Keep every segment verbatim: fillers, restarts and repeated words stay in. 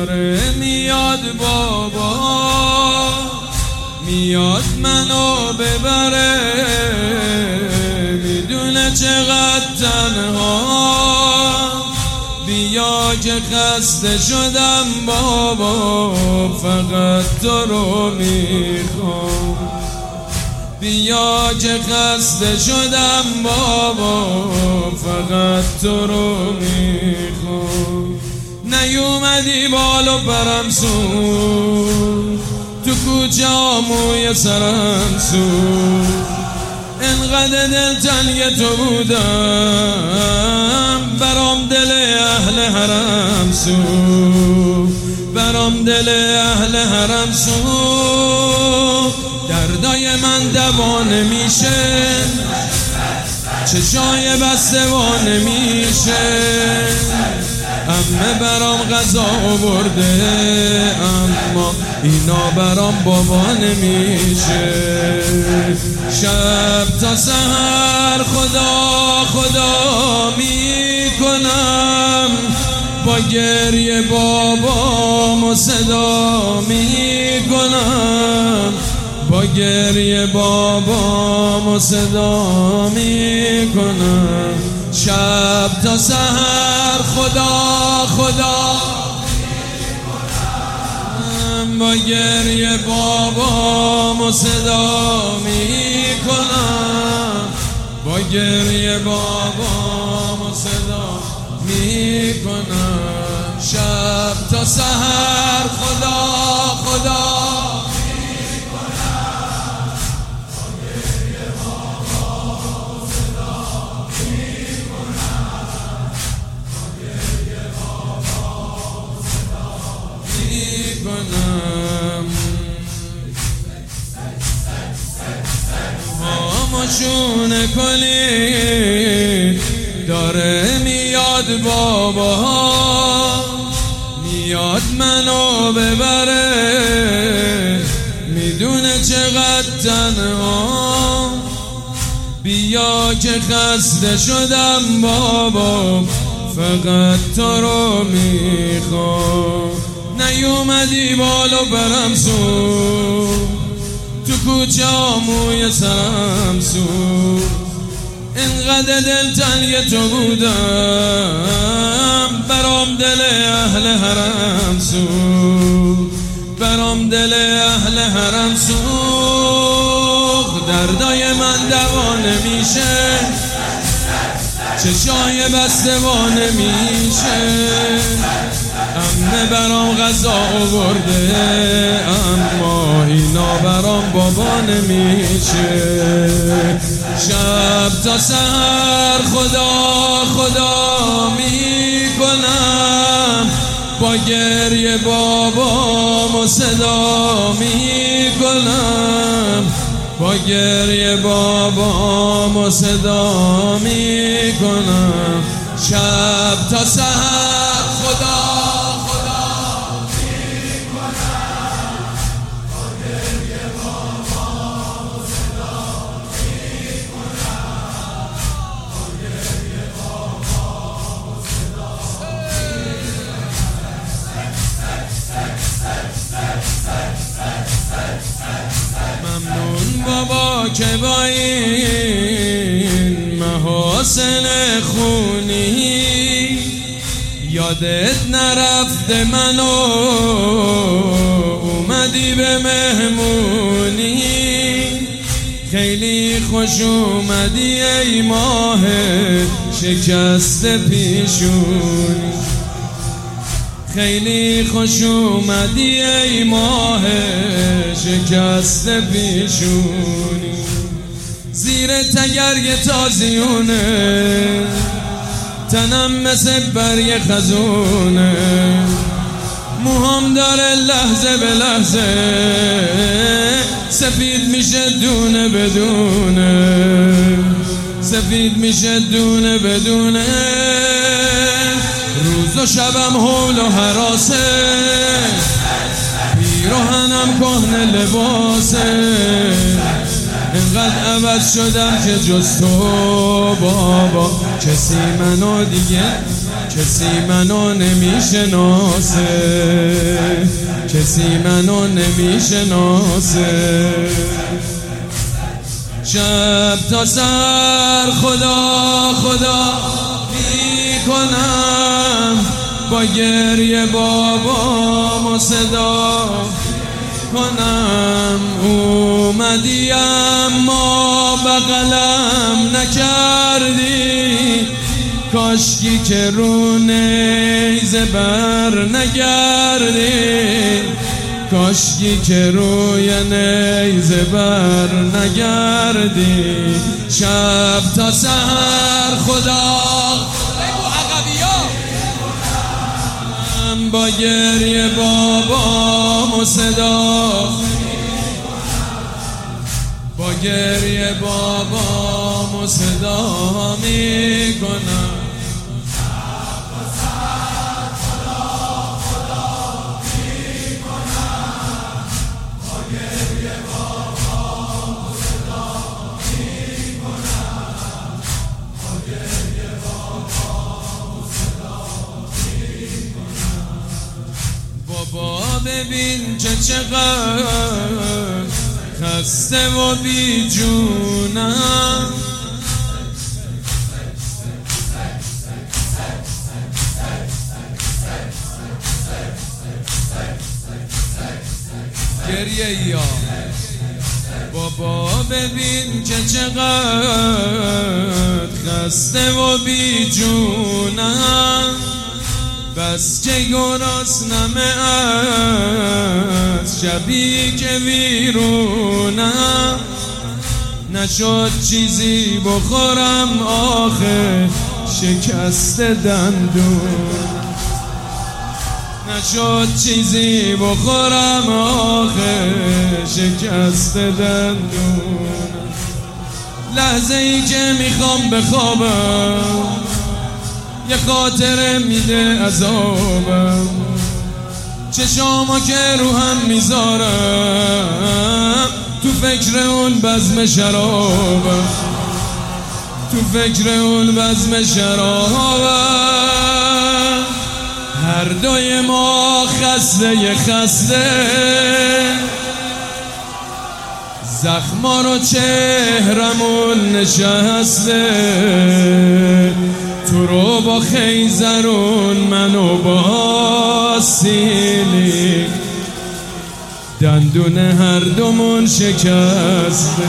داره میاد بابا، میاد منو ببره، میدونه چقدر تنها، بیا که خسته شدم بابا، فقط تو رو میخوام. بیا که خسته شدم بابا، فقط تو رو میخوام. نیومدی بالو برم سون، تو کوچه آموی سرم سون، انقدر دل تنگ تو بودم، برام دل اهل حرم سون، برام دل اهل حرم سون. دردای من دوا نمیشه، چشای بسته وا نمیشه، عمه برام غذا آورده، اما اینا برام بابا نمیشه. شب تا سحر خدا خدا میکنم، با گریه بابامو صدا میکنم، با گریه بابامو صدا میکنم. شب تا سحر خدا خدا میکنم، با گریه بابامو صدا میکنم، با گریه بابامو صدا میکنم. شب تا سحر خدا خدا همشون کلی داره میاد بابا، میاد منو ببره، میدونه چقدر تنها، بیا که خسته شدم بابا، فقط تو رو میخوام. نیومدی بالو برم سون، تو کوچه آموی سرم سون، انقدر دل تنگ تو بودم، برام دل اهل حرم سون، برام دل اهل حرم سون. دردای من دوا نمیشه، چشای بسته وا نمیشه، عمه برام غذا آورده، اما اینا برام بابا نمیشه. شب تا سحر خدا خدا میکنم، با گریه بابامو صدا میکنم، با گریه بابامو صدا میکنم. شب تا سحر خدا خدا میکنم، با گریه بابامو صدا میکنم، با گریه بابامو صدا میکنم. ممنون بابا که با این محاسن خونی یادت نرفته منو، اومدی به مهمونی، خیلی خوش اومدی ای ماه شکست پیشونی، خیلی خوش اومدی ای ماه شکست پیشونی. زیر تگرگ تازیونه، تنم مثل برگ خزونه، موهام داره لحظه به لحظه سفید میشه دونه بدونه، سفید میشه دونه بدونه. روز و شبم حول و حراسه، پیراهنم کهنه لباسه، اینقدر عوض شدم که جز تو بابا کسی منو دیگه کسی منو نمیشناسه، کسی منو نمیشناسه. شب تا سر خدا خدا میکنم، با گریه بابامو صدا کنم. اومدی اما بغلم نکردی، کاشکی که رو نیزه بر نگردی، کاشکی که روی نیزه بر نگردی. شب تا سحر خدا بگو عقبیا، با گریه بابامو صدا، با گریه بابامو صدا میکنم. بابا ببین که چقدر خسته و بی جونم، گریه یا بابا ببین که چقدر خسته و بی جونم. بس که گرسنمه از شبی که ویرونم، نشد چیزی بخورم آخه شکست دندون، نشد چیزی بخورم آخه شکست دندون. لحظه ای که میخوام بخوابم یه خاطره میده عذابم، چشاما که رو هم میذارم تو فکر اون بزم شرابم، تو فکر اون بزم شرابم. هر دوی ما خسته ی خسته، زخما رو چهرمون نشسته. تو رو با خیزرون منو با سیلی، دندون هر دومون شکسته.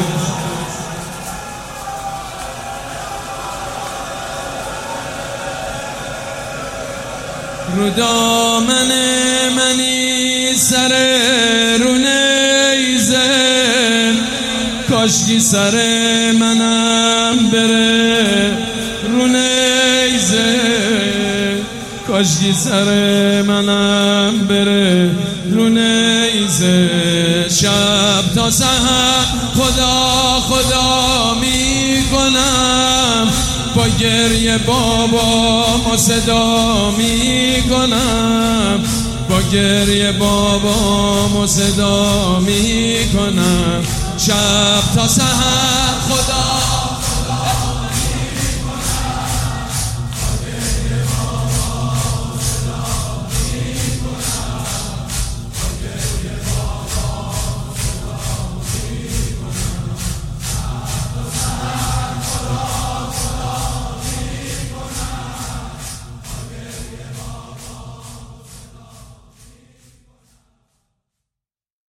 رو دامن منی سر رو نیزه، کاشکی سر منم بره رو نیزه، کاشکی سر منم بره رو نیزه. شب تا سحر خدا خدا میکنم، با گریه بابامو صدا میکنم، با گریه بابامو صدا میکنم. شب تا سحر خدا